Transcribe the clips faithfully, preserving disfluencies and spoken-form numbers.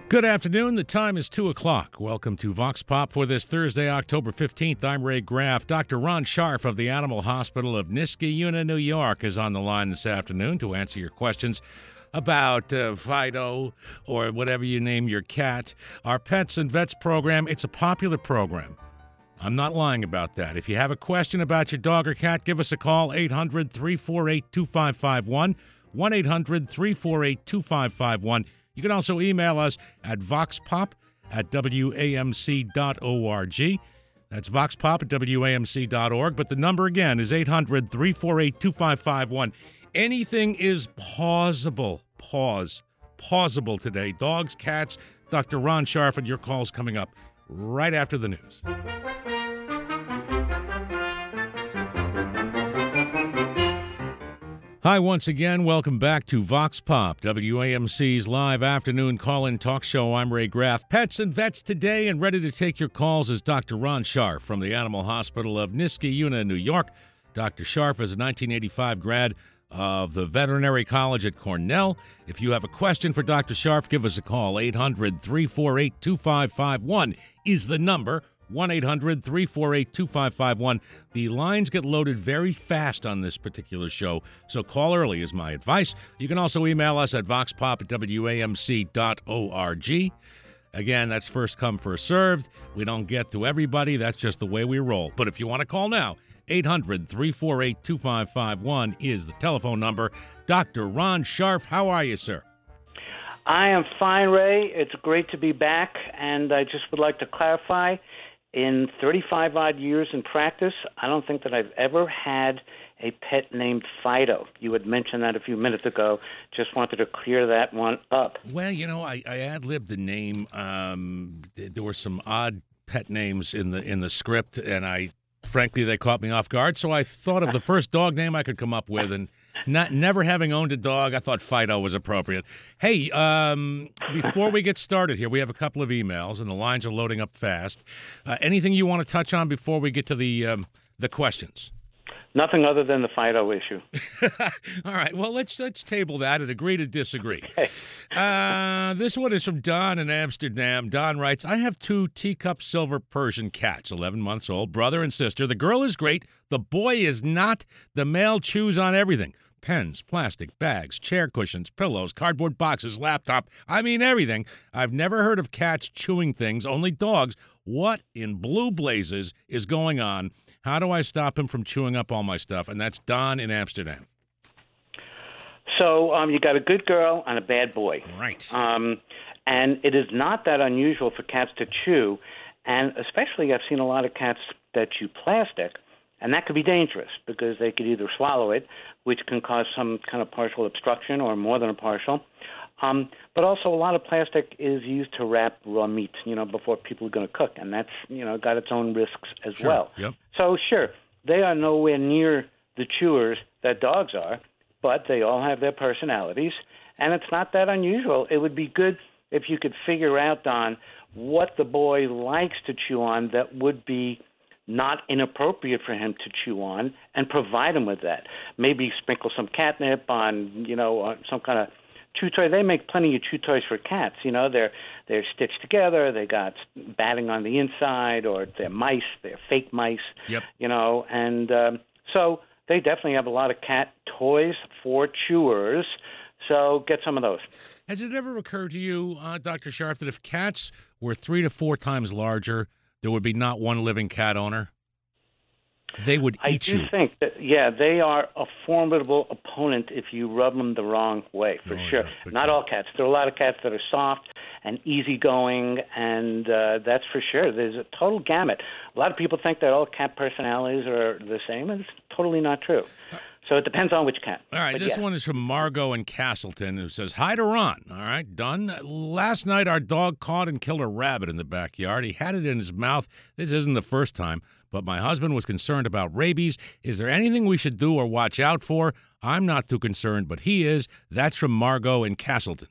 Good afternoon. The time is two o'clock. Welcome to Vox Pop for this Thursday, October fifteenth. I'm Ray Graff. Doctor Ron Scharf of the Animal Hospital of Niskayuna, New York, is on the line this afternoon to answer your questions about uh, Fido or whatever you name your cat. Our Pets and Vets program, it's a popular program. I'm not lying about that. If you have a question about your dog or cat, give us a call, eight hundred, three four eight, two five five one, one eight hundred, three four eight, two five five one. You can also email us at voxpop at w a m c dot org. That's voxpop at w a m c dot org. But the number again is eight hundred, three four eight, two five five one. Anything is pausable. Pause. Pausable today. Dogs, cats, Doctor Ron Scharf, and your calls coming up right after the news. Hi, once again. Welcome back to Vox Pop, W A M C's live afternoon call-in talk show. I'm Ray Graff. Pets and Vets today, and ready to take your calls is Doctor Ron Scharf from the Animal Hospital of Niskayuna, New York. Doctor Scharf is a nineteen eighty-five grad of the Veterinary College at Cornell. If you have a question for Doctor Scharf, give us a call. eight hundred, three four eight, two five five one is the number. one eight hundred, three four eight, two five five one. The lines get loaded very fast on this particular show, so call early is my advice. You can also email us at voxpop at w a m c dot org. Again, that's first come, first served. We don't get to everybody. That's just the way we roll. But if you want to call now, eight hundred, three four eight, two five five one is the telephone number. Doctor Ron Scharf, how are you, sir? I am fine, Ray. It's great to be back, and I just would like to clarify, in thirty-five odd years in practice, I don't think that I've ever had a pet named Fido. You had mentioned that a few minutes ago. Just wanted to clear that one up. Well, you know, I, I ad-libbed the name. Um, there were some odd pet names in the in the script, and I, frankly, they caught me off guard. So I thought of the first dog name I could come up with, and not never having owned a dog, I thought Fido was appropriate. Hey, um, before we get started here, we have a couple of emails, and the lines are loading up fast. Uh, anything you want to touch on before we get to the um, the questions? Nothing other than the Fido issue. All right. Well, let's let's table that and agree to disagree. Uh, this one is from Don in Amsterdam. Don writes, I have two teacup silver Persian cats, eleven months old, brother and sister. The girl is great. The boy is not. The male chews on everything. Pens, plastic, bags, chair cushions, pillows, cardboard boxes, laptop. I mean everything. I've never heard of cats chewing things, only dogs. What in blue blazes is going on? How do I stop him from chewing up all my stuff? And that's Don in Amsterdam. So um, you got a good girl and a bad boy. Right. Um, and it is not that unusual for cats to chew. And especially I've seen a lot of cats that chew plastic. And that could be dangerous because they could either swallow it, which can cause some kind of partial obstruction or more than a partial. Um, but also a lot of plastic is used to wrap raw meat, you know, before people are going to cook. And that's, you know, got its own risks as Sure. well. Yep. So, sure, they are nowhere near the chewers that dogs are, but they all have their personalities. And it's not that unusual. It would be good if you could figure out, Don, what the boy likes to chew on that would be not inappropriate for him to chew on, and provide him with that. Maybe sprinkle some catnip on, you know, on some kind of chew toy. They make plenty of chew toys for cats. You know, they're they're stitched together. They got batting on the inside, or they're mice. They're fake mice. Yep. You know, and um, so they definitely have a lot of cat toys for chewers. So get some of those. Has it ever occurred to you, uh, Doctor Scharf, that if cats were three to four times larger, there would be not one living cat owner? They would eat I do you. think that, yeah, they are a formidable opponent if you rub them the wrong way, for Oh, sure. yeah, Not all cats. There are a lot of cats that are soft and easygoing, and uh, that's for sure. There's a total gamut. A lot of people think that all cat personalities are the same, and it's totally not true. So it depends on which cat. All right, But this yeah. one is from Margot in Castleton, who says, hi to Ron. All right, done. Last night, our dog caught and killed a rabbit in the backyard. He had it in his mouth. This isn't the first time, but my husband was concerned about rabies. Is there anything we should do or watch out for? I'm not too concerned, but he is. That's from Margot in Castleton.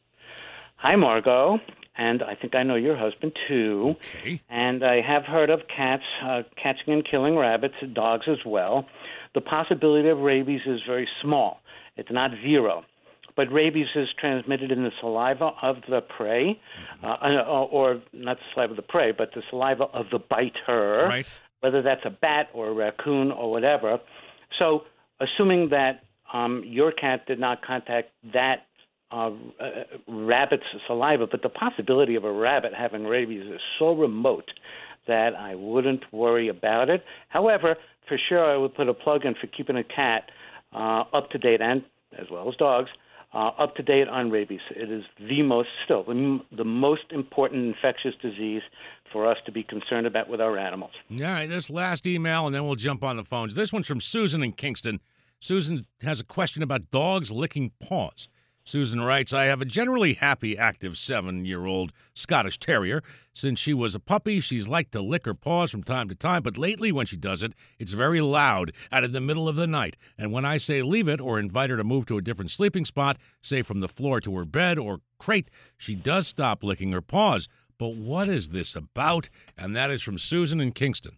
Hi, Margot. And I think I know your husband, too. Okay. And I have heard of cats uh, catching and killing rabbits, dogs as well. The possibility of rabies is very small. It's not zero. but rabies is transmitted in the saliva of the prey, uh, or not the saliva of the prey, but the saliva of the biter, right? Whether that's a bat or a raccoon or whatever. So assuming that um, your cat did not contact that uh, uh, rabbit's saliva, but the possibility of a rabbit having rabies is so remote that I wouldn't worry about it. However, for sure I would put a plug in for keeping a cat uh, up to date, and as well as dogs, uh, up to date on rabies. It is the most, still, the, the most important infectious disease for us to be concerned about with our animals. All right, this last email, and then we'll jump on the phones. This one's from Susan in Kingston. Susan has a question about dogs licking paws. Susan writes, I have a generally happy, active seven-year-old Scottish Terrier. Since she was a puppy, she's liked to lick her paws from time to time, but lately when she does it, it's very loud out in the middle of the night. And when I say leave it or invite her to move to a different sleeping spot, say from the floor to her bed or crate, she does stop licking her paws. But what is this about? And that is from Susan in Kingston.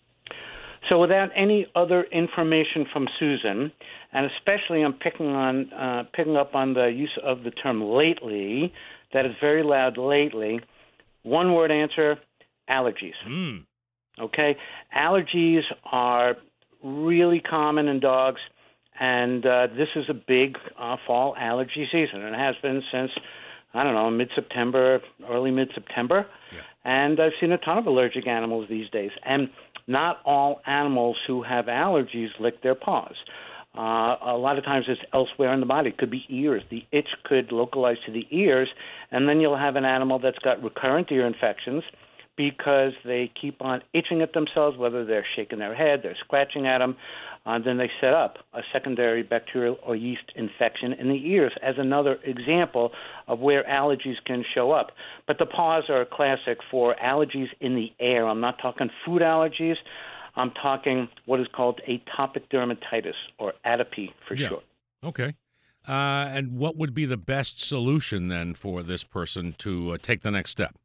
So without any other information from Susan, and especially I'm picking on uh, picking up on the use of the term lately, that is very loud lately, one word answer, allergies. Mm. Okay? Allergies are really common in dogs, and uh, this is a big uh, fall allergy season, and it has been since, I don't know, mid-September, early mid-September. Yeah. And I've seen a ton of allergic animals these days. And not all animals who have allergies lick their paws. Uh, a lot of times it's elsewhere in the body. It could be ears. The itch could localize to the ears, and then you'll have an animal that's got recurrent ear infections because they keep on itching at themselves, whether they're shaking their head, they're scratching at them. Uh, then they set up a secondary bacterial or yeast infection in the ears as another example of where allergies can show up. But the paws are a classic for allergies in the air. I'm not talking food allergies. I'm talking what is called atopic dermatitis, or atopy for yeah. short. Okay. Uh, and what would be the best solution then for this person to uh, take the next step?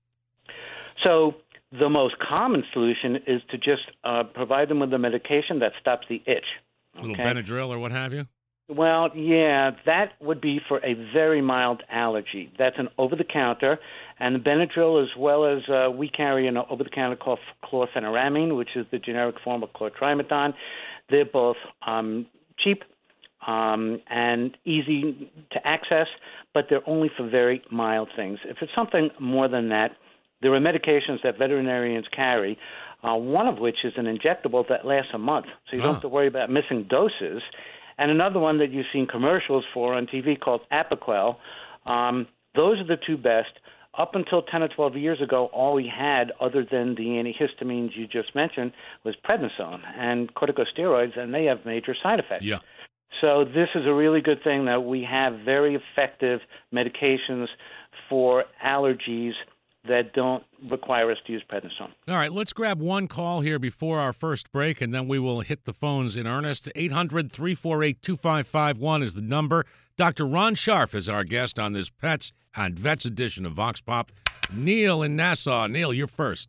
So the most common solution is to just uh, provide them with a medication that stops the itch. A little okay? Benadryl or what have you? Well, yeah, that would be for a very mild allergy. That's an over-the-counter, and the Benadryl, as well as uh, we carry an over-the-counter called chlorpheniramine, which is the generic form of chlortrimeton. They're both um, cheap um, and easy to access, but they're only for very mild things. If it's something more than that, there are medications that veterinarians carry, uh, one of which is an injectable that lasts a month, so you oh. don't have to worry about missing doses. And another one that you've seen commercials for on T V called Apoquel. Um, those are the two best. Up until ten or twelve years ago, all we had, other than the antihistamines you just mentioned, was prednisone and corticosteroids, and they have major side effects. Yeah. So this is a really good thing that we have very effective medications for allergies that don't require us to use prednisone. All right, let's grab one call here before our first break, and then we will hit the phones in earnest. eight hundred, three four eight, two five five one is the number. Doctor Ron Scharf is our guest on this Pets and Vets edition of Vox Pop. Neil in Nassau. Neil, you're first.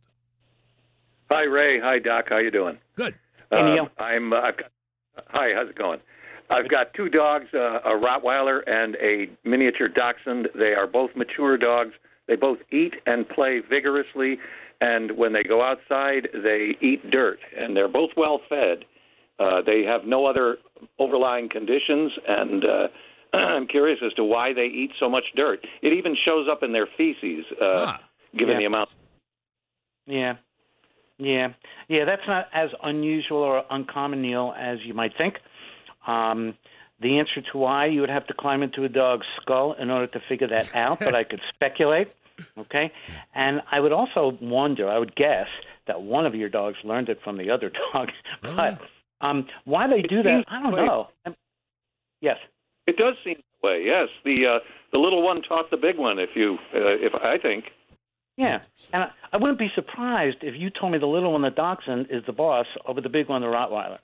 Hi, Ray. Hi, Doc. How you doing? Good. Hey, Neil. Uh, I'm. Uh, I've got, hi. How's it going? I've got two dogs, uh, a Rottweiler and a miniature Dachshund. They are both mature dogs. They both eat and play vigorously, and when they go outside, they eat dirt, and they're both well fed. Uh, they have no other overlying conditions, and uh, I'm curious as to why they eat so much dirt. It even shows up in their feces, uh, ah. given Yeah. the amount. Yeah. Yeah. Yeah, that's not as unusual or uncommon, Neil, as you might think. Um, the answer to why, you would have to climb into a dog's skull in order to figure that out, but I could speculate, okay? And I would also wonder, I would guess, that one of your dogs learned it from the other dog. Really? But um, why they do that, I don't know. Um, yes. It does seem that way. Yes, the uh, the little one taught the big one. If you, uh, if I think. Yeah, and I, I wouldn't be surprised if you told me the little one, the Dachshund, is the boss over the big one, the Rottweiler.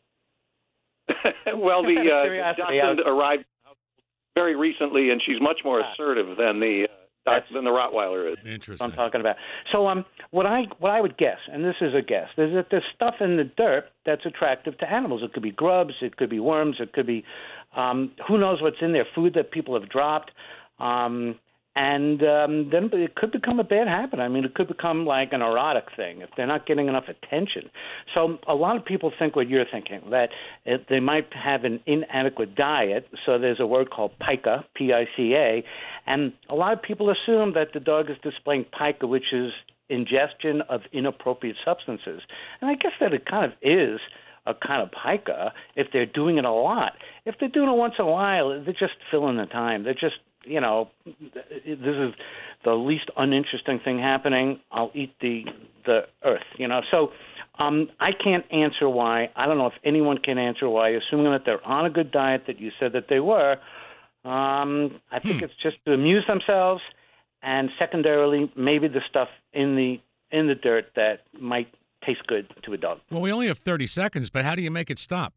Well, the uh, Curiosity, Dachshund I- arrived very recently, and she's much more assertive than the uh, That's- than the Rottweiler is. Interesting. I'm talking about. So, um, what I what I would guess, and this is a guess, is that there's stuff in the dirt that's attractive to animals. It could be grubs, it could be worms, it could be Um, who knows what's in there? Food that people have dropped. Um, and um, then it could become a bad habit. I mean, it could become like an erotic thing if they're not getting enough attention. So a lot of people think what you're thinking, that it, they might have an inadequate diet. So there's a word called pica, P I C A, and a lot of people assume that the dog is displaying pica, which is ingestion of inappropriate substances. And I guess that it kind of is a kind of pica if they're doing it a lot. If they're doing it once in a while, they're just filling the time. They're just, you know, this is the least uninteresting thing happening. I'll eat the the earth, you know. So um, I can't answer why. I don't know if anyone can answer why, assuming that they're on a good diet that you said that they were. Um, I think hmm. it's just to amuse themselves, and secondarily, maybe the stuff in the in the dirt that might taste good to a dog. Well, we only have thirty seconds, but how do you make it stop?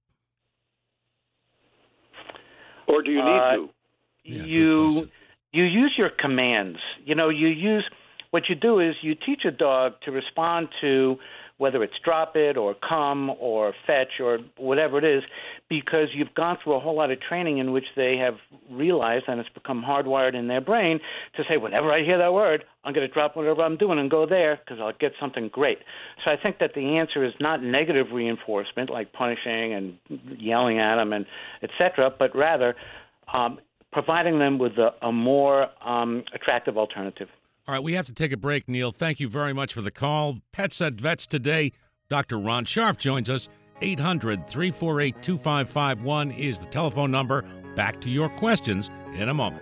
Or do you need uh, to? Yeah, you you use your commands. You know, you use what you do is you teach a dog to respond to whether it's drop it or come or fetch or whatever it is, because you've gone through a whole lot of training in which they have realized, and it's become hardwired in their brain, to say, whenever I hear that word, I'm going to drop whatever I'm doing and go there because I'll get something great. So I think that the answer is not negative reinforcement like punishing and yelling at them and et cetera, but rather um, providing them with a, a more um, attractive alternative. All right, we have to take a break, Neil. Thank you very much for the call. Pets at Vets Today. Doctor Ron Scharf joins us. eight hundred, three four eight, two five five one is the telephone number. Back to your questions in a moment.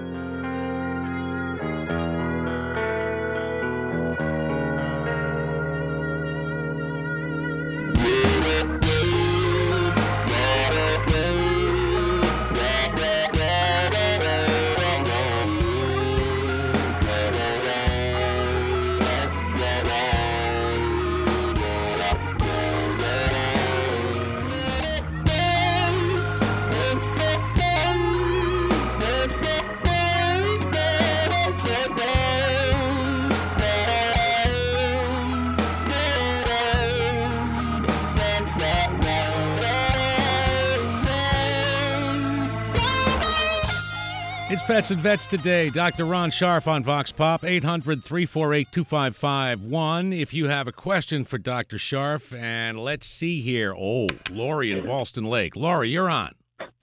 It's Pets and Vets Today. Doctor Ron Scharf on Vox Pop, eight hundred, three four eight, two five five one. If you have a question for Doctor Scharf, and let's see here. Oh, Lori in Ballston Lake. Lori, you're on.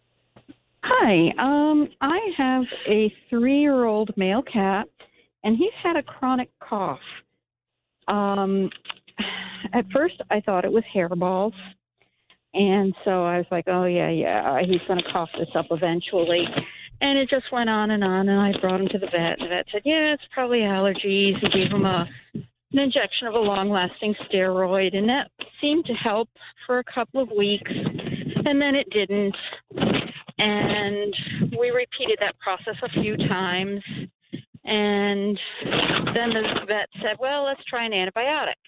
Hi. Um, I have a three-year-old male cat, and he's had a chronic cough. Um, at first, I thought it was hairballs, and so I was like, oh, yeah, yeah, he's going to cough this up eventually. And it just went on and on, and I brought him to the vet, and the vet said, yeah, it's probably allergies, and gave him a, an injection of a long-lasting steroid, and that seemed to help for a couple of weeks, and then it didn't. And we repeated that process a few times, and then the vet said, well, let's try an antibiotic.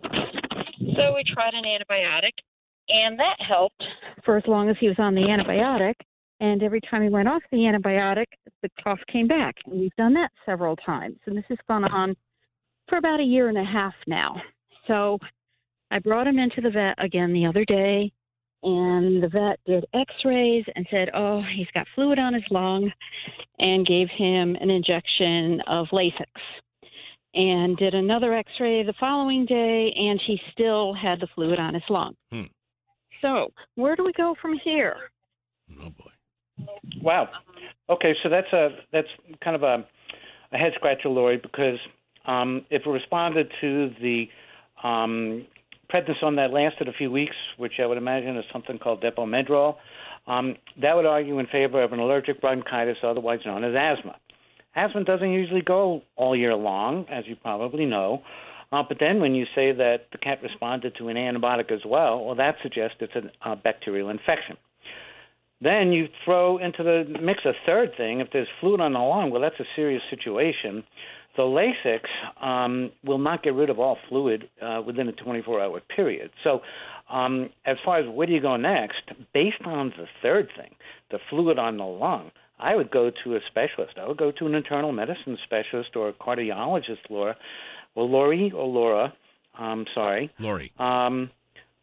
So we tried an antibiotic, and that helped for as long as he was on the antibiotic. And every time he went off the antibiotic, the cough came back. And we've done that several times. And this has gone on for about a year and a half now. So I brought him into the vet again the other day, and the vet did x-rays and said, oh, he's got fluid on his lung, and gave him an injection of Lasix. And did another x-ray the following day, and he still had the fluid on his lung. Hmm. So where do we go from here? Oh, boy. Wow. Okay, so that's a that's kind of a, a head scratcher, Lori, because um, if it responded to the um, prednisone that lasted a few weeks, which I would imagine is something called Depomedrol, um, that would argue in favor of an allergic bronchitis, otherwise known as asthma. Asthma doesn't usually go all year long, as you probably know. Uh, but then when you say that the cat responded to an antibiotic as well, well, that suggests it's a uh, bacterial infection. Then you throw into the mix a third thing. If there's fluid on the lung, well, that's a serious situation. The Lasix um, will not get rid of all fluid uh, within a twenty-four hour period. So um, as far as where do you go next, based on the third thing, the fluid on the lung, I would go to a specialist. I would go to an internal medicine specialist or a cardiologist, Laura, or Lori or Laura, I'm sorry. Lori. Um,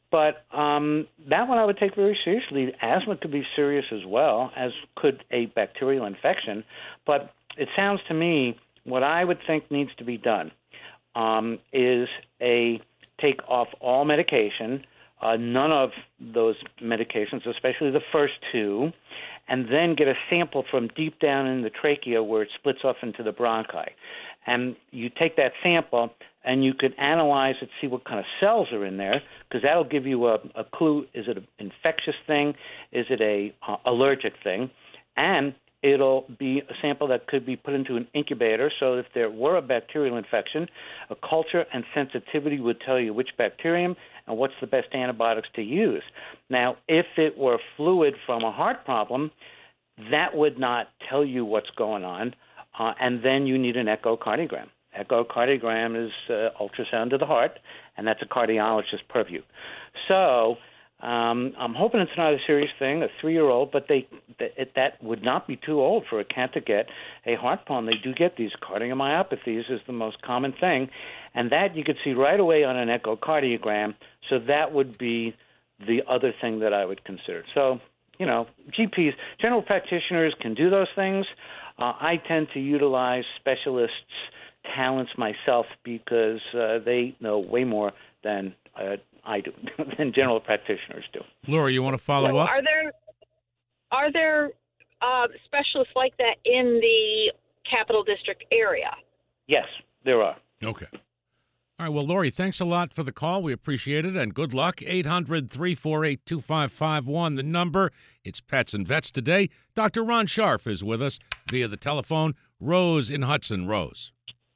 But um, that one I would take very seriously. Asthma could be serious as well, as could a bacterial infection. But it sounds to me what I would think needs to be done um, is a take off all medication, uh, none of those medications, especially the first two, and then get a sample from deep down in the trachea where it splits off into the bronchi. And you take that sample and you could analyze it, see what kind of cells are in there, because that'll give you a, a clue. Is it an infectious thing? Is it a uh, allergic thing? And it'll be a sample that could be put into an incubator, so if there were a bacterial infection, a culture and sensitivity would tell you which bacterium and what's the best antibiotics to use. Now, if it were fluid from a heart problem, that would not tell you what's going on, uh, and then you need an echocardiogram. Echocardiogram is uh, ultrasound of the heart, and that's a cardiologist's purview. So Um, I'm hoping it's not a serious thing, a three-year-old, but they th- that would not be too old for a cat to get a heart problem. They do get these cardiomyopathies is the most common thing, and that you could see right away on an echocardiogram, so that would be the other thing that I would consider. So, you know, G Ps, general practitioners can do those things. Uh, I tend to utilize specialists' talents myself because uh, they know way more than uh, I do, than general practitioners do. Laura, you want to follow so up? Are there are there uh, specialists like that in the Capital District area? Yes, there are. Okay. All right. Well, Lori, thanks a lot for the call. We appreciate it, and good luck. eight hundred, three four eight, two five five one, the number. It's Pets and Vets today. Doctor Ron Scharf is with us via the telephone. Rose in Hudson. Rose.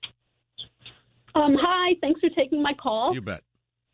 Um, hi. Thanks for taking my call. You bet.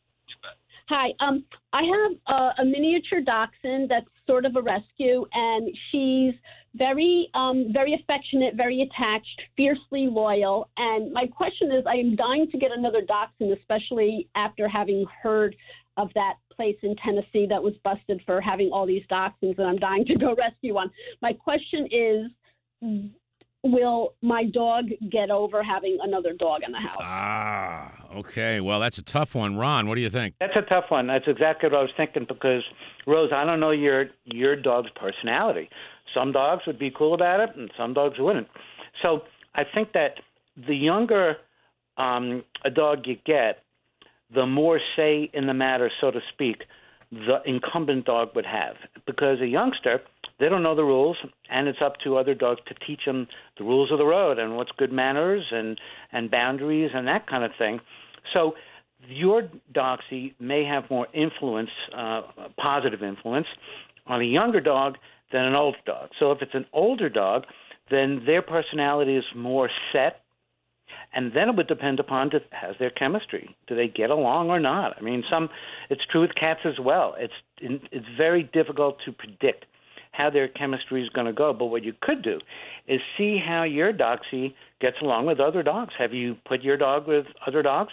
Hi. Um, I have a, a miniature dachshund that's sort of a rescue, and she's very, um, very affectionate, very attached, fiercely loyal. And my question is, I am dying to get another dachshund, especially after having heard of that place in Tennessee that was busted for having all these dachshunds, and I'm dying to go rescue one. My question is, will my dog get over having another dog in the house? Ah, okay. Well, that's a tough one. Ron, what do you think? That's a tough one. That's exactly what I was thinking because, Rose, I don't know your your dog's personality. Some dogs would be cool about it, and some dogs wouldn't. So I think that the younger um, a dog you get, the more say in the matter, so to speak, the incumbent dog would have. Because a youngster, they don't know the rules, and it's up to other dogs to teach them the rules of the road and what's good manners and, and boundaries and that kind of thing. So your Doxie may have more influence, uh, positive influence, on a younger dog than an older dog. So if it's an older dog, then their personality is more set, and then it would depend upon to, has their chemistry. Do they get along or not? I mean, some it's true with cats as well. It's it's very difficult to predict how their chemistry is going to go. But what you could do is see how your Doxie gets along with other dogs. Have you put your dog with other dogs?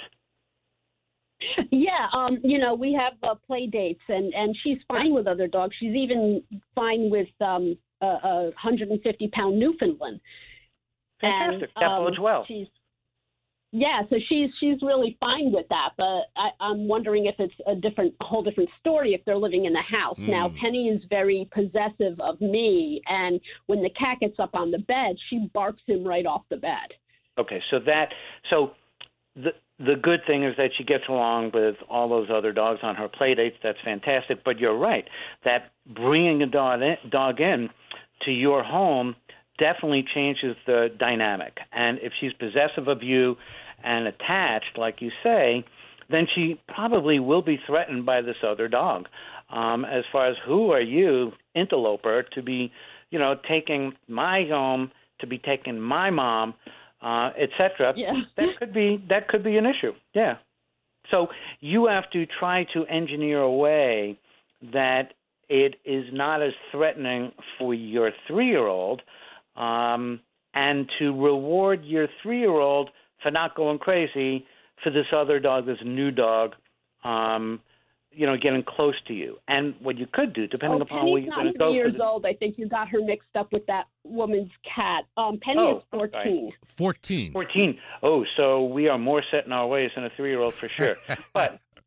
Yeah, um, you know, we have uh, play dates, and, and she's fine with other dogs. She's even fine with um, a, a one hundred fifty pound Newfoundland. Fantastic. And, that um, bodes well. She's, yeah, so she's she's really fine with that. But I, I'm wondering if it's a different, a whole different story if they're living in the house. Mm. Now, Penny is very possessive of me, and when the cat gets up on the bed, she barks him right off the bed. Okay, so that so the the good thing is that she gets along with all those other dogs on her play dates. That's fantastic. But you're right that bringing a dog in, dog in to your home definitely changes the dynamic. And if she's possessive of you and attached, like you say, then she probably will be threatened by this other dog. Um, as far as who are you, interloper, to be, you know, taking my home, to be taking my mom, uh, et cetera. Yeah. that could be that could be an issue. Yeah. So you have to try to engineer a way that it is not as threatening for your three-year-old, um, and to reward your three-year-old for not going crazy for this other dog, this new dog, um, you know, getting close to you. And what you could do, depending oh, upon Penny's where you're going to go. Penny's not years old. I think you got her mixed up with that woman's cat. Um, Penny oh, is fourteen. fourteen. fourteen. Oh, so we are more set in our ways than a three-year-old for sure. But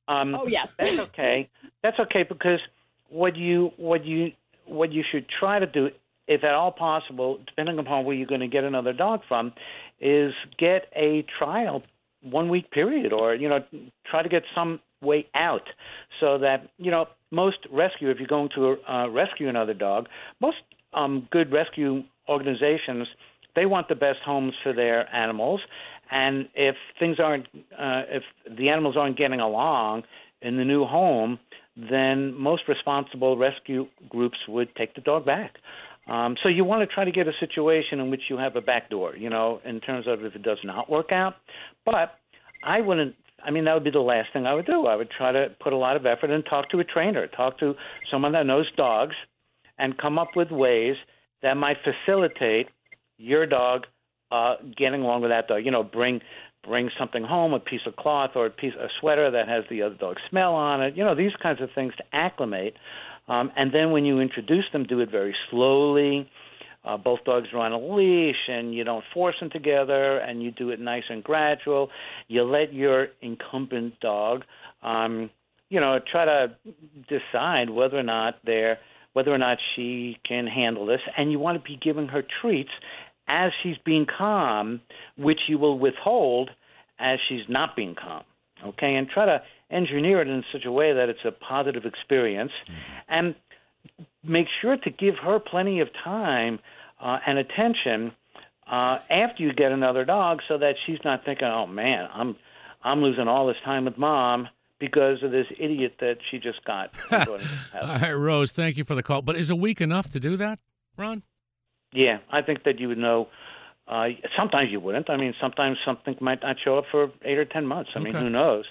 Um, Oh, yes. That's okay. That's okay because what you what you what you should try to do, if at all possible, depending upon where you're going to get another dog from, is get a trial one week period, or you know, try to get some way out, so that you know most rescue. If you're going to uh, rescue another dog, most um, good rescue organizations, they want the best homes for their animals, and if things aren't, uh, if the animals aren't getting along in the new home, then most responsible rescue groups would take the dog back. Um, so you want to try to get a situation in which you have a back door, you know, in terms of if it does not work out. But I wouldn't, I mean, that would be the last thing I would do. I would try to put a lot of effort and talk to a trainer, talk to someone that knows dogs, and come up with ways that might facilitate your dog uh, getting along with that dog. You know, bring bring something home, a piece of cloth or a piece a sweater that has the other dog's smell on it. You know, these kinds of things to acclimate. Um, and then when you introduce them, do it very slowly. Uh, both dogs are on a leash, and you don't force them together, and you do it nice and gradual. You let your incumbent dog, um, you know, try to decide whether or not they're whether or not she can handle this, and you want to be giving her treats as she's being calm, which you will withhold as she's not being calm, okay? And try to engineer it in such a way that it's a positive experience, and make sure to give her plenty of time uh, and attention uh, after you get another dog, so that she's not thinking, oh, man, I'm I'm losing all this time with Mom because of this idiot that she just got. All right, Rose, thank you for the call. But is a week enough to do that, Ron? Yeah, I think that you would know. Uh, sometimes you wouldn't. I mean, sometimes something might not show up for eight or ten months. I mean, Okay. who knows?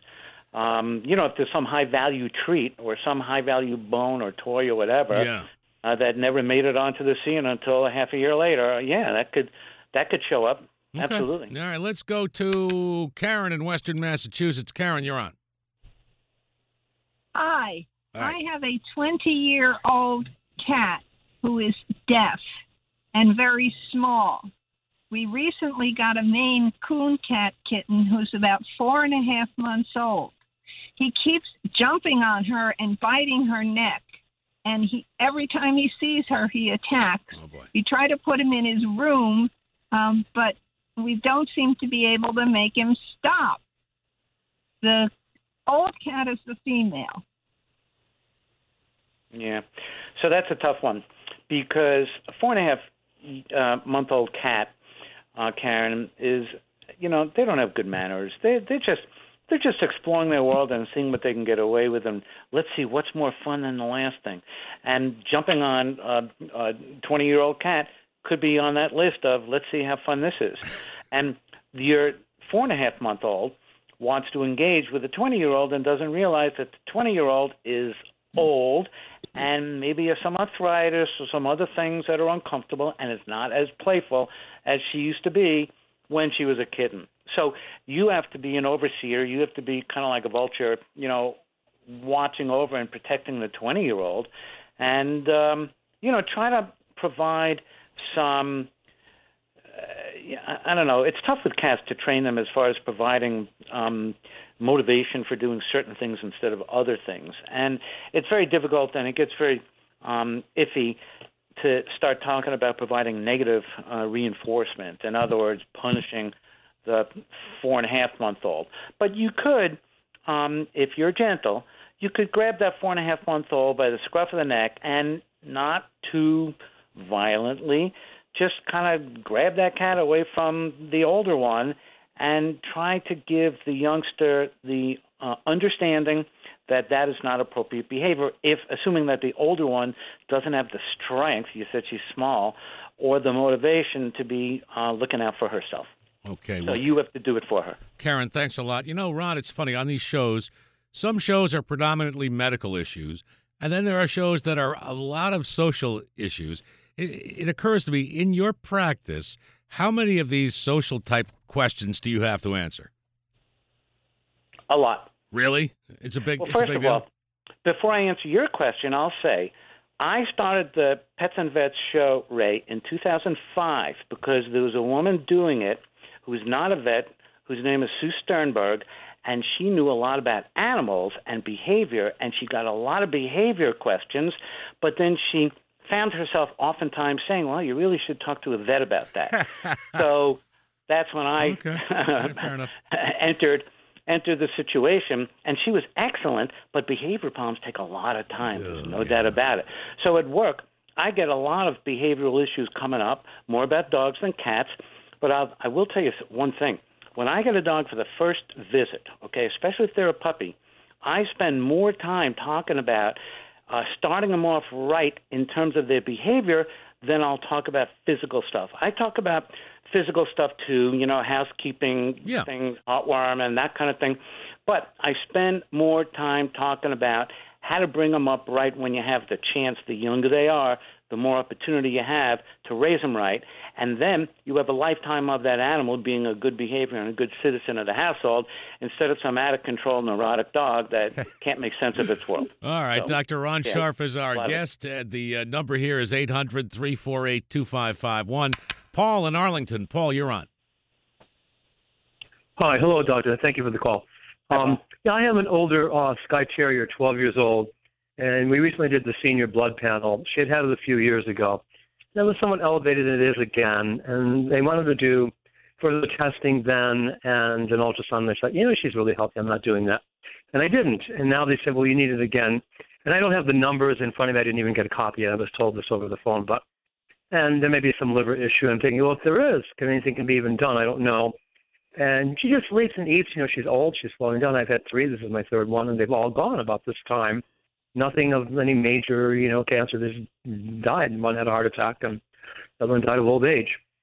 Um, you know, if there's some high-value treat or some high-value bone or toy or whatever Yeah. uh, that never made it onto the scene until a half a year later, yeah, that could that could show up. Okay. Absolutely. All right, let's go to Karen in Western Massachusetts. Karen, you're on. Hi. All right. I have a twenty-year-old cat who is deaf and very small. We recently got a Maine Coon cat kitten who's about four and a half months old. He keeps jumping on her and biting her neck, and he every time he sees her, he attacks. Oh, boy. We try to put him in his room, um, but we don't seem to be able to make him stop. The old cat is the female. Yeah. So that's a tough one because a four and a half uh, month old cat, uh, Karen, is, you know, they don't have good manners. They they just they're just exploring their world and seeing what they can get away with, and let's see what's more fun than the last thing. And jumping on a, a twenty-year-old cat could be on that list of let's see how fun this is. And your four and a half month old wants to engage with a twenty-year-old and doesn't realize that the twenty-year-old is old and maybe has some arthritis or some other things that are uncomfortable and is not as playful as she used to be when she was a kitten. So you have to be an overseer. You have to be kind of like a vulture, you know, watching over and protecting the twenty-year-old and, um, you know, try to provide some uh, I don't know. It's tough with cats to train them as far as providing um, motivation for doing certain things instead of other things. And it's very difficult, and it gets very um, iffy to start talking about providing negative uh, reinforcement. In other words, punishing the four and a half month old. But you could, um, if you're gentle, you could grab that four and a half month old by the scruff of the neck and not too violently, just kind of grab that cat away from the older one and try to give the youngster the uh, understanding that that is not appropriate behavior, if assuming that the older one doesn't have the strength, you said she's small, or the motivation to be uh, looking out for herself. Okay. So Well, you have to do it for her. Karen, thanks a lot. You know, Ron, it's funny. On these shows, some shows are predominantly medical issues, and then there are shows that are a lot of social issues. It, it occurs to me, in your practice, how many of these social type questions do you have to answer? A lot. Really? It's a big, Well, it's a first big of deal. all, before I answer your question, I'll say I started the Pets and Vets show, Ray, in two thousand five because there was a woman doing it who's not a vet, whose name is Sue Sternberg, and she knew a lot about animals and behavior, and she got a lot of behavior questions, but then she found herself oftentimes saying, well, you really should talk to a vet about that. So that's when I okay. Right, fair enough. entered entered the situation, and she was excellent, but behavior problems take a lot of time. There's no yeah. doubt about it. So at work, I get a lot of behavioral issues coming up, more about dogs than cats, but I'll, I will tell you one thing. When I get a dog for the first visit, okay, especially if they're a puppy, I spend more time talking about uh, starting them off right in terms of their behavior than I'll talk about physical stuff. I talk about physical stuff too, you know, housekeeping yeah. things, heartworm and that kind of thing. But I spend more time talking about how to bring them up right when you have the chance. The younger they are, the more opportunity you have to raise them right. And then you have a lifetime of that animal being a good behavior and a good citizen of the household instead of some out-of-control neurotic dog that can't make sense of its world. All right, So, Doctor Ron yeah, Scharf is our guest. Uh, the uh, number here is eight hundred, three four eight, two five five one. Paul in Arlington. Paul, you're on. Hi. Hello, Doctor. Thank you for the call. Um, yeah, I have an older uh, Skye Terrier, twelve years old, and we recently did the senior blood panel. She had had it a few years ago. It was somewhat elevated, and it is again, and they wanted to do further testing then and an ultrasound. They said, you know, she's really healthy. I'm not doing that. And I didn't. And now they said, well, you need it again. And I don't have the numbers in front of me. I didn't even get a copy. I was told this over the phone. But and there may be some liver issue. I'm thinking, well, if there is, can anything can be even done? I don't know. And she just sleeps and eats. You know, she's old. She's slowing down. I've had three. This is my third one, and they've all gone about this time. Nothing of any major, you know, cancer. They just died. One had a heart attack, and the other one died of old age.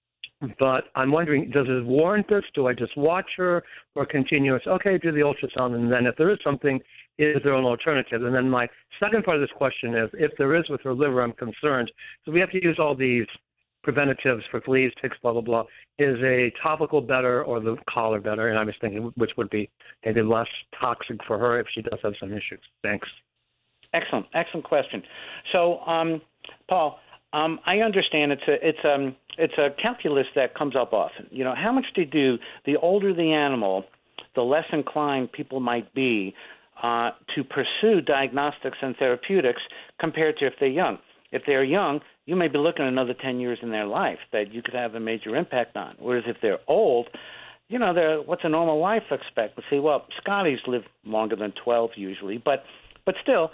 But I'm wondering, does it warrant this? Do I just watch her or continue? It's okay, do the ultrasound, and then if there is something, is there an alternative? And then my second part of this question is, if there is with her liver, I'm concerned. So we have to use all these preventatives for fleas, ticks, blah, blah, blah. Is a topical better or the collar better? And I was thinking which would be maybe less toxic for her if she does have some issues. Thanks. Excellent, excellent question. So, um, Paul, um, I understand it's a it's um it's a calculus that comes up often. You know, how much they do. The older the animal, the less inclined people might be uh, to pursue diagnostics and therapeutics compared to if they're young. If they're young, you may be looking at another ten years in their life that you could have a major impact on. Whereas if they're old, you know, they're, what's a normal life expectancy? Well, Scotties live longer than twelve usually, but but still,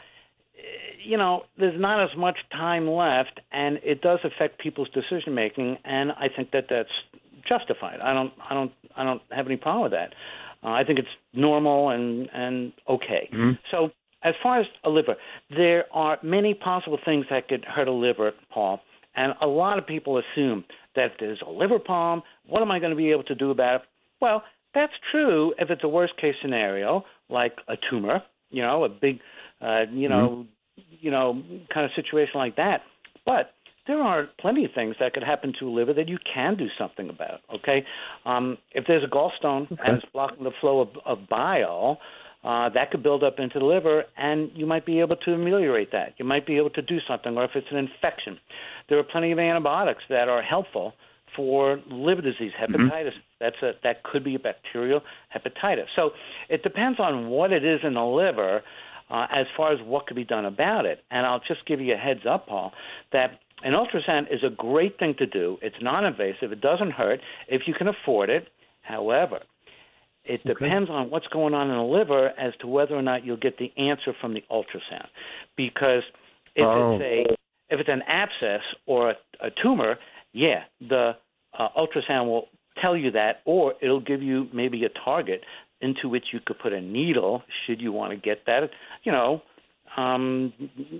you know, there's not as much time left, and it does affect people's decision making, and I think that that's justified. I don't, I don't, I don't have any problem with that. Uh, I think it's normal and and okay. Mm-hmm. So as far as a liver, there are many possible things that could hurt a liver, Paul, and a lot of people assume that if there's a liver problem, what am I going to be able to do about it? Well, that's true if it's a worst case scenario, like a tumor, you know, a big Uh, you know, mm-hmm. you know, kind of situation like that. But there are plenty of things that could happen to a liver that you can do something about. Okay, um, if there's a gallstone okay. and it's blocking the flow of, of bile, uh, that could build up into the liver, and you might be able to ameliorate that. You might be able to do something. Or if it's an infection, there are plenty of antibiotics that are helpful for liver disease, hepatitis. Mm-hmm. That's a that could be a bacterial hepatitis. So it depends on what it is in the liver. Uh, as far as what could be done about it. And I'll just give you a heads up, Paul, that an ultrasound is a great thing to do. It's non-invasive. It doesn't hurt if you can afford it. However, it okay. depends on what's going on in the liver as to whether or not you'll get the answer from the ultrasound. Because if oh. it's a if it's an abscess or a, a tumor, yeah, the uh, ultrasound will tell you that, or it'll give you maybe a target into which you could put a needle, should you want to get that, you know, um,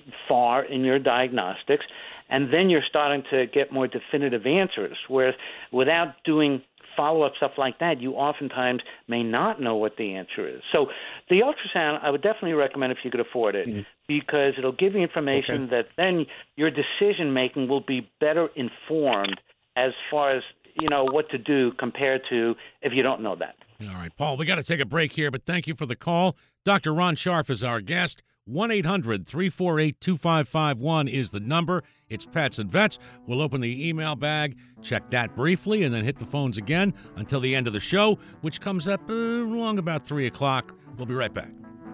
far in your diagnostics. And then you're starting to get more definitive answers, whereas without doing follow-up stuff like that, you oftentimes may not know what the answer is. So the ultrasound, I would definitely recommend if you could afford it, mm-hmm. because it'll give you information okay. that then your decision-making will be better informed as far as, you know, what to do compared to if you don't know that. All right, Paul, we got to take a break here, but thank you for the call. Doctor Ron Scharf is our guest. one eight hundred three four eight two five five one is the number. It's Pets and Vets. We'll open the email bag, check that briefly, and then hit the phones again until the end of the show, which comes up uh, along about three o'clock. We'll be right back.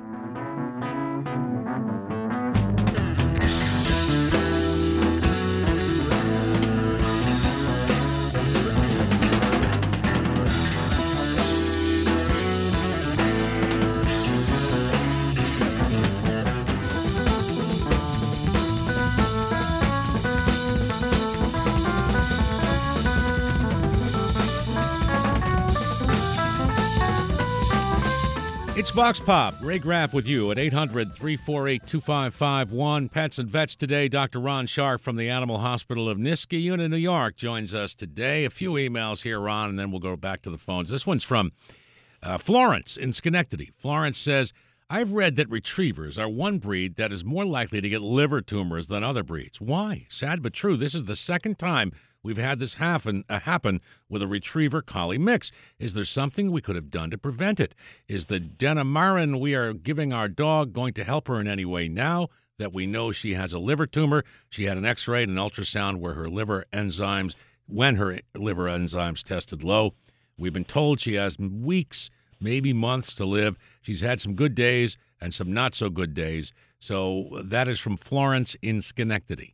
It's Vox Pop. Ray Graff with you at eight hundred three four eight two five five one. Pets and Vets today. Doctor Ron Scharf from the Animal Hospital of Niskayuna, New York, joins us today. A few emails here, Ron, and then we'll go back to the phones. This one's from uh, Florence in Schenectady. Florence says, I've read that retrievers are one breed that is more likely to get liver tumors than other breeds. Why? Sad but true. This is the second time we've had this happen, uh, happen with a retriever-collie mix. Is there something we could have done to prevent it? Is the Denamarin we are giving our dog going to help her in any way now that we know she has a liver tumor? She had an x-ray and an ultrasound where her liver enzymes, when her liver enzymes tested low. We've been told she has weeks, maybe months to live. She's had some good days and some not-so-good days. So that is from Florence in Schenectady.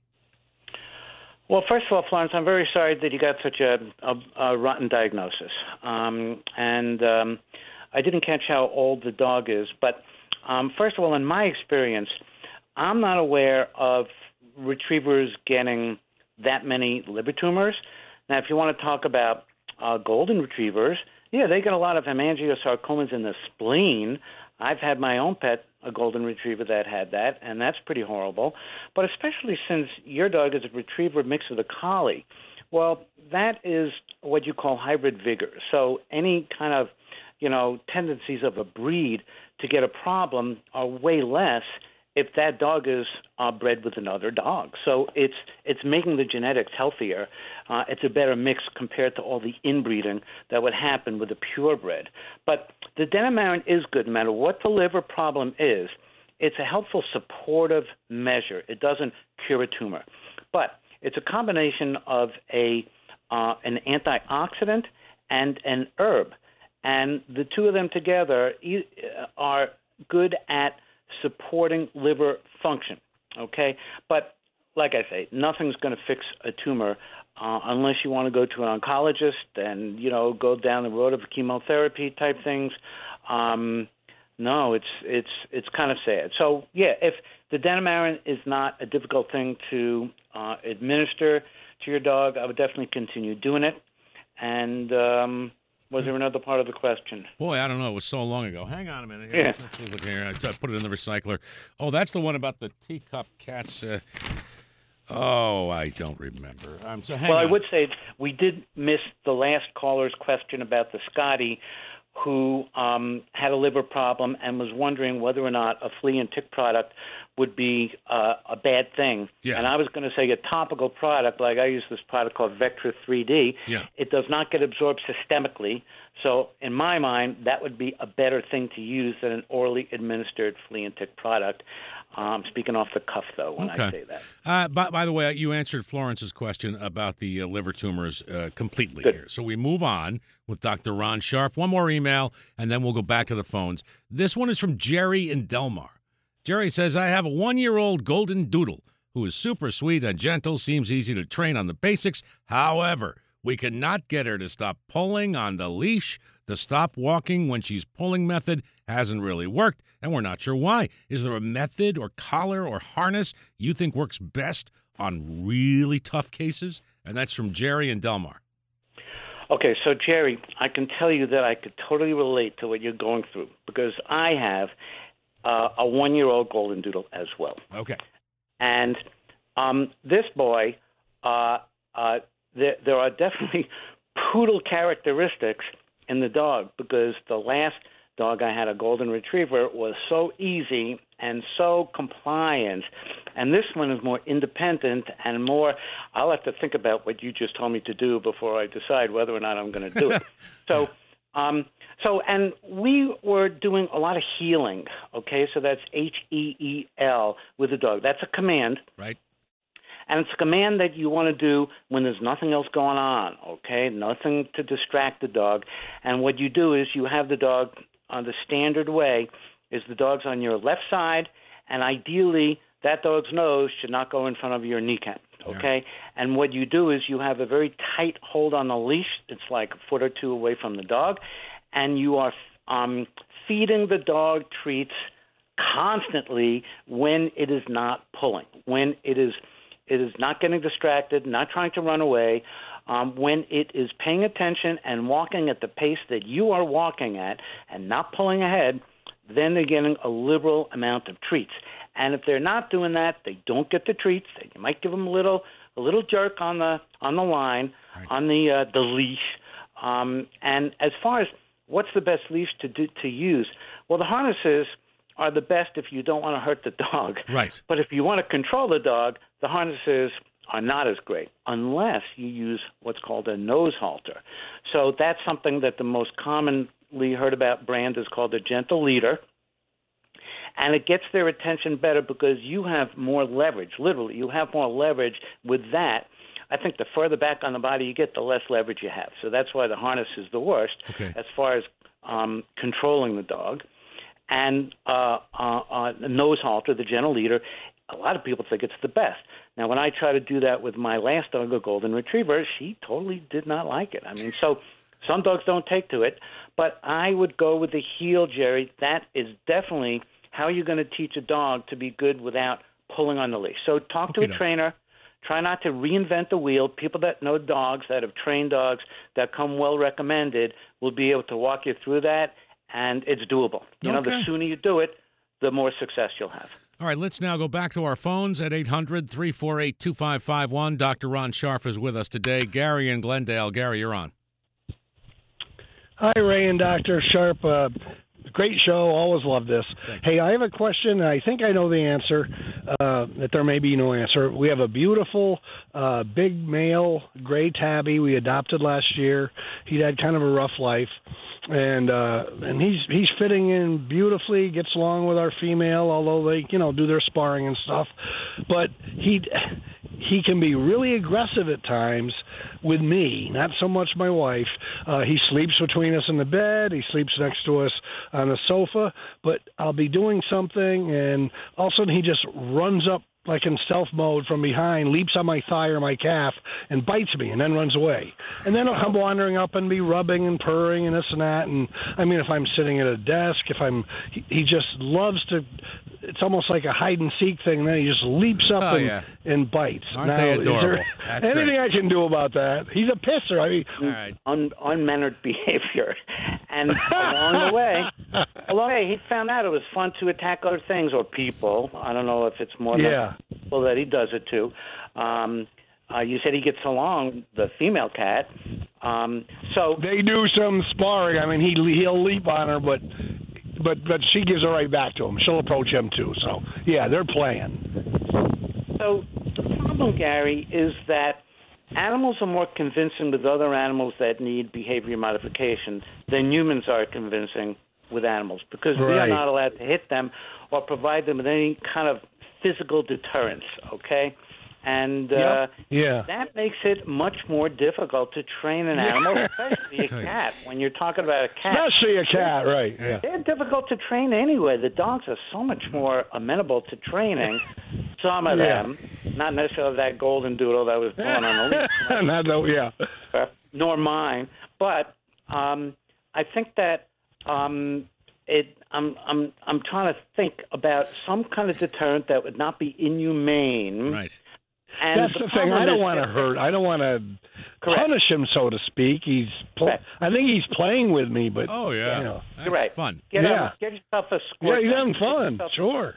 Well, first of all, Florence, I'm very sorry that you got such a, a, a rotten diagnosis. Um, and um, I didn't catch how old the dog is. But um, first of all, in my experience, I'm not aware of retrievers getting that many liver tumors. Now, if you want to talk about uh, golden retrievers, yeah, they get a lot of hemangiosarcomas in the spleen. I've had my own pet, a golden retriever, that had that, and that's pretty horrible. But especially since your dog is a retriever mixed with a collie, well, that is what you call hybrid vigor. So any kind of, you know, tendencies of a breed to get a problem are way less if that dog is uh, bred with another dog. So it's it's making the genetics healthier. Uh, it's a better mix compared to all the inbreeding that would happen with a purebred. But the Denamarin is good no matter what the liver problem is. It's a helpful supportive measure. It doesn't cure a tumor. But it's a combination of a uh, an antioxidant and an herb. And the two of them together are good at supporting liver function, okay? But like I say, nothing's going to fix a tumor uh, unless you want to go to an oncologist and, you know, go down the road of chemotherapy type things. Um, no, it's it's it's kind of sad. So, yeah, if the Denamarin is not a difficult thing to uh, administer to your dog, I would definitely continue doing it. And um was there another part of the question? Boy, I don't know. It was so long ago. Hang on a minute. Here. Yeah. Let's look here. I put it in the recycler. Oh, that's the one about the teacup cats. Uh, oh, I don't remember. Um, so hang well, on. I would say we did miss the last caller's question about the Scotty, who um, had a liver problem and was wondering whether or not a flea and tick product would be uh, a bad thing. Yeah. And I was going to say a topical product, like I use this product called Vectra three D. Yeah. It does not get absorbed systemically. So in my mind, that would be a better thing to use than an orally administered flea and tick product. Um, speaking off the cuff, though, when okay. I say that. Uh, by, by the way, you answered Florence's question about the uh, liver tumors uh, completely Good. here. So we move on with Doctor Ron Scharf. One more email, and then we'll go back to the phones. This one is from Jerry in Delmar. Jerry says, I have a one-year-old golden doodle who is super sweet and gentle, seems easy to train on the basics. However, we cannot get her to stop pulling on the leash. The stop walking when she's pulling method hasn't really worked, and we're not sure why. Is there a method or collar or harness you think works best on really tough cases? And that's from Jerry in Delmar. Okay, so Jerry, I can tell you that I could totally relate to what you're going through because I have uh, a one-year-old golden doodle as well. Okay. And um, this boy, uh, uh, there, there are definitely poodle characteristics in the dog because the last dog I had, a golden retriever, was so easy and so compliant. And this one is more independent and more, I'll have to think about what you just told me to do before I decide whether or not I'm going to do it. So Um, so, and we were doing a lot of healing, okay? So that's H E E L with the dog. That's a command. Right. And it's a command that you want to do when there's nothing else going on, okay? Nothing to distract the dog. And what you do is you have the dog on the standard way is the dog's on your left side, and ideally that dog's nose should not go in front of your kneecap, okay? Yeah. And what you do is you have a very tight hold on the leash. It's like a foot or two away from the dog, and you are um, feeding the dog treats constantly when it is not pulling, when it is it is not getting distracted, not trying to run away, um, when it is paying attention and walking at the pace that you are walking at and not pulling ahead, then they're getting a liberal amount of treats. And if they're not doing that, they don't get the treats. You might give them a little a little jerk on the on the line, right. on the uh, the leash. Um, and as far as what's the best leash to do, to use, well, the harnesses are the best if you don't want to hurt the dog. Right. But if you want to control the dog, the harnesses are not as great unless you use what's called a nose halter. So that's something that the most commonly heard about brand is called a gentle leader. And it gets their attention better because you have more leverage. Literally, you have more leverage with that. I think the further back on the body you get, the less leverage you have. So that's why the harness is the worst okay. as far as um, controlling the dog. And uh, uh, uh, the nose halter, the gentle leader, a lot of people think it's the best. Now, when I try to do that with my last dog, a golden retriever, she totally did not like it. I mean, so some dogs don't take to it, but I would go with the heel, Jerry. That is definitely how you're going to teach a dog to be good without pulling on the leash. So talk okay, to a no. trainer. Try not to reinvent the wheel. People that know dogs, that have trained dogs, that come well recommended, will be able to walk you through that. And it's doable. You know, okay. the sooner you do it, the more success you'll have. All right, let's now go back to our phones at eight hundred, three four eight, two five five one. Doctor Ron Scharf is with us today. Gary in Glendale. Gary, you're on. Hi, Ray and Doctor Sharp. Uh, great show. Always love this. Hey, I have a question, and I think I know the answer, uh, that there may be no answer. We have a beautiful, uh, big male gray tabby we adopted last year. He'd had kind of a rough life. And uh, and he's he's fitting in beautifully, gets along with our female, although they, you know, do their sparring and stuff. But he he can be really aggressive at times with me, not so much my wife. Uh, he sleeps between us in the bed. He sleeps next to us on the sofa. But I'll be doing something, and all of a sudden he just runs up like in stealth mode from behind, leaps on my thigh or my calf, and bites me, and then runs away. And then he'll come wandering up and be rubbing and purring and this and that. And, I mean, if I'm sitting at a desk, if I'm – he just loves to – it's almost like a hide-and-seek thing, and then he just leaps up oh, and, yeah. and bites. Aren't now, they is adorable? there That's anything great. I can do about that? He's a pisser. I mean, All right. Un- unmannered behavior. And along the way, along the way, he found out it was fun to attack other things or people. I don't know if it's more yeah. than people that he does it to. Um, uh, you said he gets along, the female cat. Um, so they do some sparring. I mean, he he'll leap on her, but but but she gives it right back to him. She'll approach him too. So yeah, they're playing. So the problem, Gary, is that animals are more convincing with other animals that need behavior modification than humans are convincing with animals, because right. we are not allowed to hit them or provide them with any kind of physical deterrence, okay? And uh, yep. yeah. that makes it much more difficult to train an animal, especially a cat. When you're talking about a cat. Especially a cat, right. Yeah. They're difficult to train anyway. The dogs are so much more amenable to training. Some of yeah. them, not necessarily that golden doodle that was born on the leash. Not no, yeah. Nor mine. But um, I think that um, it. I'm I'm I'm trying to think about some kind of deterrent that would not be inhumane. Right. And that's the, the thing. I don't want to hurt. I don't want to punish him, so to speak. He's. Pl- I think he's playing with me, but oh yeah, you know. that's right. fun. Get yeah. A, get yourself a squirt. Yeah, he's having fun. Yourself, Yeah, sure.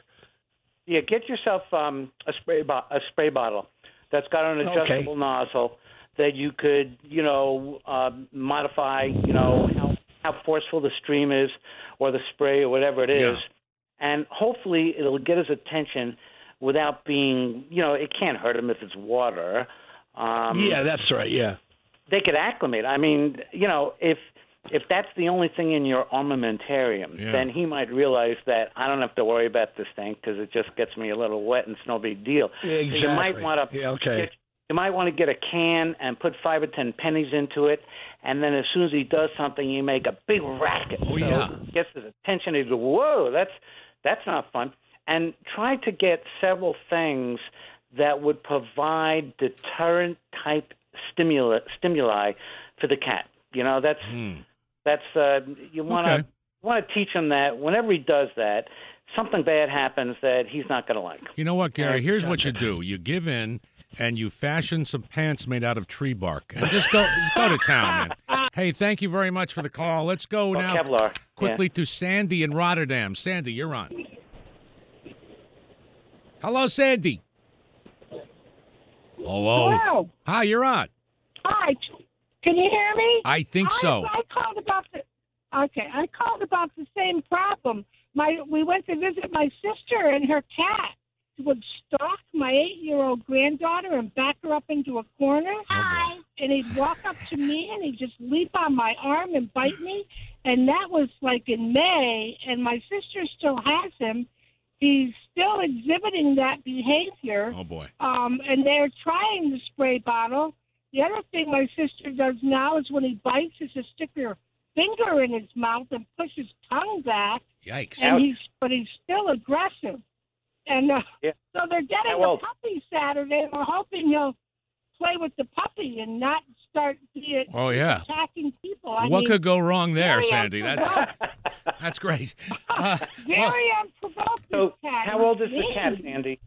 get yourself um, a spray bo- a spray bottle that's got an adjustable okay. nozzle that you could, you know, uh, modify. You know how how forceful the stream is, or the spray, or whatever it is, yeah. and hopefully it'll get his attention without being, you know, it can't hurt him if it's water. Um, yeah, that's right. Yeah. They could acclimate. I mean, you know, if if that's the only thing in your armamentarium, Yeah. then he might realize that I don't have to worry about this thing because it just gets me a little wet and it's no big deal. Exactly. So you might want to Yeah, okay. get, you might want to get a can and put five or ten pennies into it, and then as soon as he does something, you make a big racket. Oh, so yeah. it gets his attention. He goes, "Whoa, that's that's not fun." And try to get several things that would provide deterrent type stimuli stimuli for the cat. You know, that's Mm. that's uh, you want to Okay. want to teach him that whenever he does that, something bad happens that he's not going to like. You know what, Gary? Yeah, Here's gotcha. what you do: you give in, and you fashion some pants made out of tree bark, and just go, just go to town, man. Hey, thank you very much for the call. Let's go Or now Kevlar. quickly to Sandy in Rotterdam. Sandy, you're on. Hello, Sandy. Hello. Hello. Hi, you're on. Hi. Can you hear me? I think so. I, I called about the. Okay, I called about the same problem. My we went to visit my sister, and her cat would stalk my eight-year-old granddaughter and back her up into a corner. Hi. And he'd walk up to me, and he'd just leap on my arm and bite me. And that was like in May, and my sister still has him. He's still exhibiting that behavior. Oh boy. Um, and they're trying the spray bottle. The other thing my sister does now is when he bites, is to stick her finger in his mouth and push his tongue back. Yikes. And he's, but he's still aggressive. And uh, Yeah. so they're getting How old? the puppy Saturday. And we're hoping he'll play with the puppy and not start be Oh yeah. attacking people. I What mean, could go wrong there, very Sandy? That's that's great. Uh, very well, unprovoked. So, this cat. how old is He's the cat, mean. Sandy?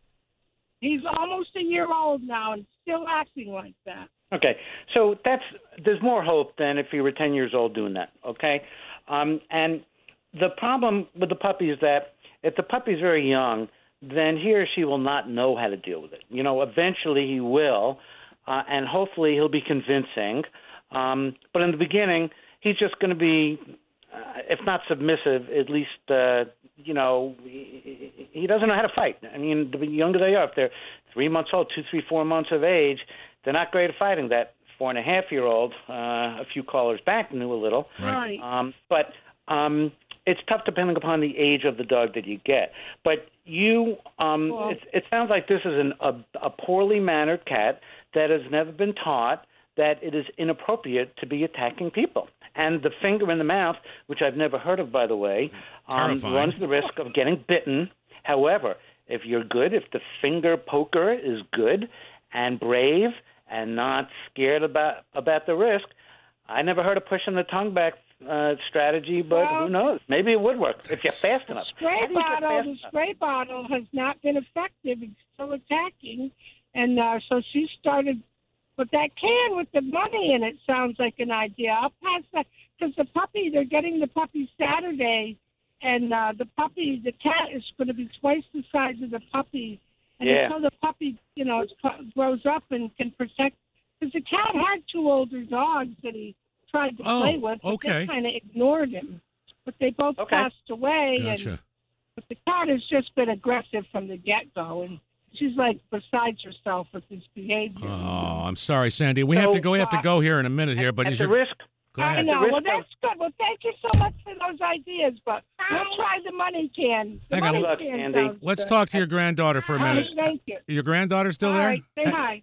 He's almost a year old now and still acting like that. Okay, so that's there's more hope than if you were ten years old doing that. Okay, um, and the problem with the puppy is that if the puppy's very young, then he or she will not know how to deal with it. You know, eventually he will, uh, and hopefully he'll be convincing. Um, but in the beginning, he's just going to be, uh, if not submissive, at least, uh, you know, he, he doesn't know how to fight. I mean, the younger they are, if they're three months old, two, three, four months of age, they're not great at fighting. That four and a half year old, uh, a few callers back knew a little. Right. Um, but um, it's tough depending upon the age of the dog that you get. But you, um, Well- it, it sounds like this is an, a, a poorly mannered cat that has never been taught that it is inappropriate to be attacking people. And the finger in the mouth, which I've never heard of, by the way, um, Terrifying. runs the risk of getting bitten. However, if you're good, if the finger poker is good and brave and not scared about about the risk, I never heard of pushing the tongue back uh, strategy, but Well- who knows? Maybe it would work if you're fast enough. Spray How do you get bottle, fast the enough? spray bottle has not been effective. It's still attacking, and uh, so she started. But that can with the money in it sounds like an idea. I'll pass that because the puppy. They're getting the puppy Saturday, and uh, the puppy, the cat is going to be twice the size of the puppy. And Yeah. until the puppy, you know, grows up and can protect, because the cat had two older dogs that he tried to Oh, play with, but okay. they kind of ignored him. But they both Okay. passed away, and Gotcha. but the cat has just been aggressive from the get-go, and she's like besides herself with his behavior. Oh, I'm sorry, Sandy. We have to go. We have to go here in a minute here, but At is the your risk, go I ahead. know. risk Well, of- that's good. Well, thank you so much for those ideas, but we'll try the money can. The Hang on. money Look, can Andy, sounds Let's good. talk to your granddaughter for a All right, minute. thank you. Your granddaughter still All there? right, say Ha- hi.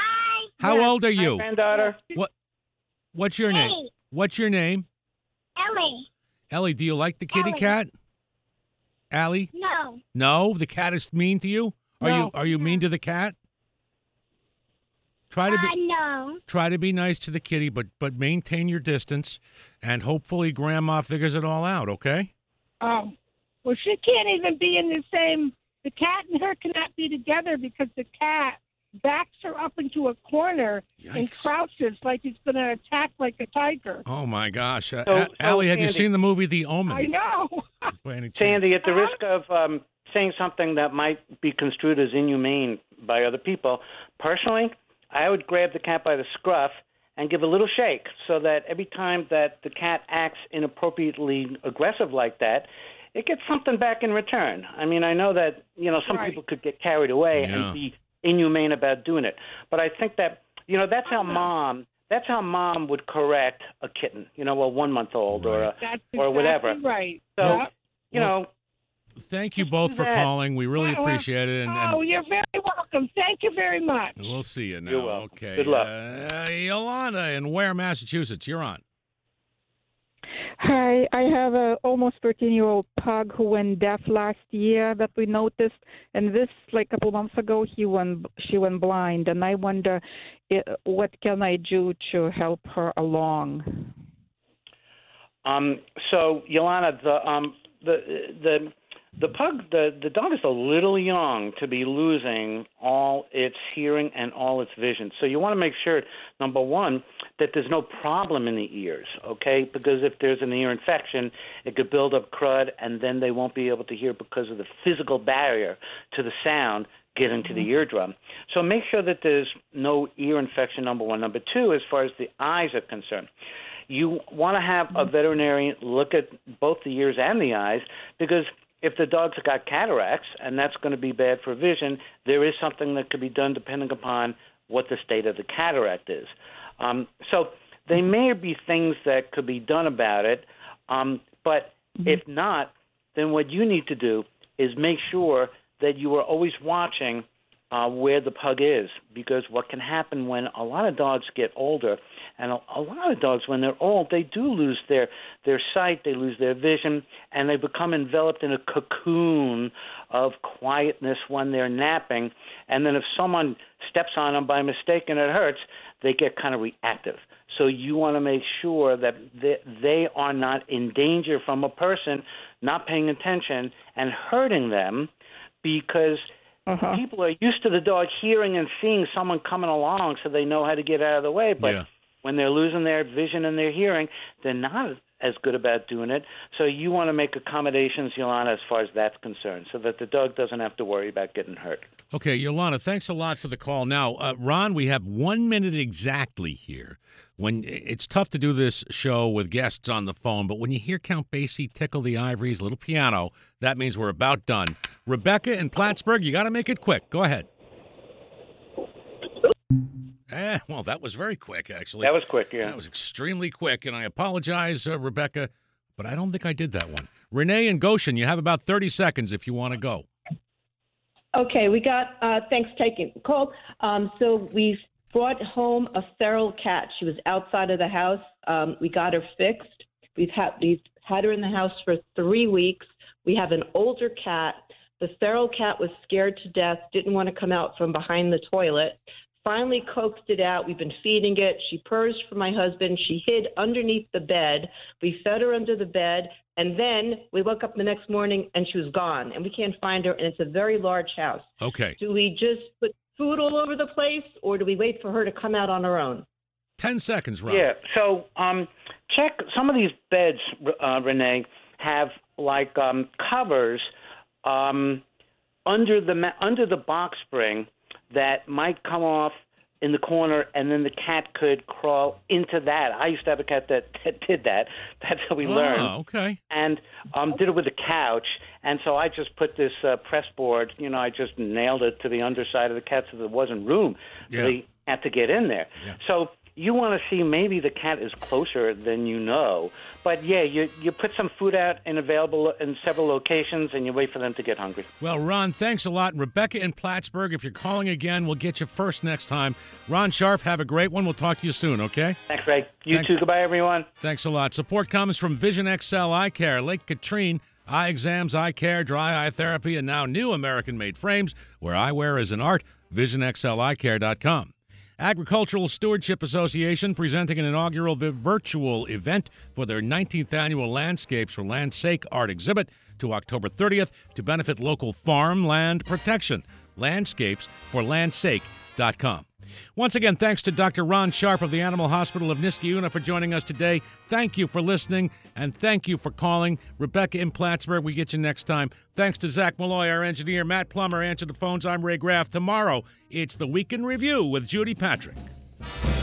How Yeah. old are Hi, you? granddaughter. What? What's your name? Ellie. What's your name? Ellie. Ellie, do you like the kitty Ellie. cat? Allie? No. No, the cat is mean to you. Are No. you are you mean to the cat? Try to be Uh, no. try to be nice to the kitty, but but maintain your distance, and hopefully Grandma figures it all out. Okay? Oh, well, she can't even be in the same. The cat and her cannot be together because the cat backs her up into a corner and Yikes. crouches like he's going to attack like a tiger. Oh my gosh, uh, So- A- so, Allie, have you Sandy- seen the movie The Omen? I know. By any chance? Sandy, at the risk of um, saying something that might be construed as inhumane by other people, personally, I would grab the cat by the scruff and give a little shake so that every time that the cat acts inappropriately aggressive like that, it gets something back in return. I mean, I know that, you know, some Right. people could get carried away Yeah. and be inhumane about doing it. But I think that, you know, that's how mom, that's how mom would correct a kitten, you know, a one month old or a, That's or whatever. exactly right. So, Yeah. you know. Thank you both for that. calling. We really Well, appreciate it. And, and Oh, you're very welcome. Thank you very much. we'll see you now. You're welcome. Okay. Good luck. Uh, Yolanda in Ware, Massachusetts. You're on. Hi, I have a almost thirteen-year-old pug who went deaf last year that we noticed, and this like a couple months ago he went she went blind, and I wonder eh, what can I do to help her along. Um, so Yolanda, the um, the the the pug, the the dog is a little young to be losing all its hearing and all its vision. So you want to make sure, number one, that there's no problem in the ears, okay? Because if there's an ear infection, it could build up crud, and then they won't be able to hear because of the physical barrier to the sound getting to the eardrum. So make sure that there's no ear infection, number one. Number two, as far as the eyes are concerned, you want to have a veterinarian look at both the ears and the eyes, because if the dog's got cataracts, and that's going to be bad for vision, there is something that could be done depending upon what the state of the cataract is. Um, so there may be things that could be done about it, um, but mm-hmm. if not, then what you need to do is make sure that you are always watching uh, where the pug is, because what can happen when a lot of dogs get older, and a, a lot of dogs, when they're old, they do lose their, their sight, they lose their vision, and they become enveloped in a cocoon of quietness when they're napping. And then if someone steps on them by mistake and it hurts, they get kind of reactive. So you want to make sure that they, they are not in danger from a person not paying attention and hurting them, because uh-huh. people are used to the dog hearing and seeing someone coming along, so they know how to get out of the way. But yeah. when they're losing their vision and their hearing, they're not as good about doing it. So you want to make accommodations, Yolanda, as far as that's concerned, so that the dog doesn't have to worry about getting hurt. Okay, Yolanda, thanks a lot for the call. Now, uh, Ron, we have one minute exactly here. When it's tough to do this show with guests on the phone, but when you hear Count Basie tickle the ivories, little piano, that means we're about done. Rebecca in Plattsburgh, you got to make it quick. Go ahead. Eh, well, that was very quick, actually. That was quick, yeah. That was extremely quick, and I apologize, uh, Rebecca, but I don't think I did that one. Renee in Goshen, you have about thirty seconds if you want to go. Okay, we got, uh, thanks for taking the call. Um, so we've brought home a feral cat. She was outside of the house. Um, we got her fixed. We've had, we've had her in the house for three weeks. We have an older cat. The feral cat was scared to death, didn't want to come out from behind the toilet. Finally coaxed it out. We've been feeding it. She purrs for my husband. She hid underneath the bed. We fed her under the bed. And then we woke up the next morning and she was gone. And we can't find her. And it's a very large house. Okay. Do we just put food all over the place, or do we wait for her to come out on her own? Ten seconds, Ron. Yeah. So um, check some of these beds, uh, Renee, have like um, covers um, under the under the box spring that might come off in the corner, and then the cat could crawl into that. I used to have a cat that, that did that. That's how we oh, learned. Okay. And um, did it with a couch. And so I just put this uh, press board, you know, I just nailed it to the underside of the cat so there wasn't room yeah. for the cat to get in there. Yeah. So you want to see maybe the cat is closer than you know. But, yeah, you you put some food out in available in several locations, and you wait for them to get hungry. Well, Ron, thanks a lot. Rebecca in Plattsburgh, if you're calling again, we'll get you first next time. Ron Sharf, have a great one. We'll talk to you soon, okay? Thanks, Ray. You Thanks. too. Goodbye, everyone. Thanks a lot. Support comes from Vision X L Eye Care, Lake Katrine, eye exams, eye care, dry eye therapy, and now new American-made frames where eyewear is an art. vision x l eye care dot com. Agricultural Stewardship Association presenting an inaugural vi- virtual event for their nineteenth annual Landscapes for Land's Sake art exhibit to October thirtieth to benefit local farmland protection. landscapes for land's sake dot com. Once again, thanks to Doctor Ron Sharf of the Animal Hospital of Niskayuna for joining us today. Thank you for listening, and thank you for calling. Rebecca in Plattsburgh, we get you next time. Thanks to Zach Malloy, our engineer. Matt Plummer answered the phones. I'm Ray Graff. Tomorrow, it's the Week in Review with Judy Patrick.